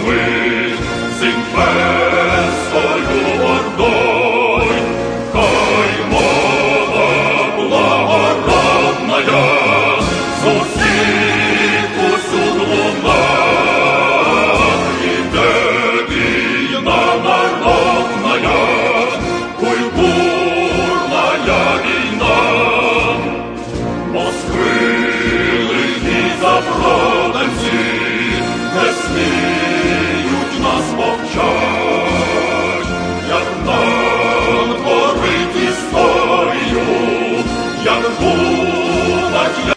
Москвы с имперскою ордой. Хай мова благородная з усіх усюд луна, іде війна народная, культурная війна. Москви лихі запроданці не сміють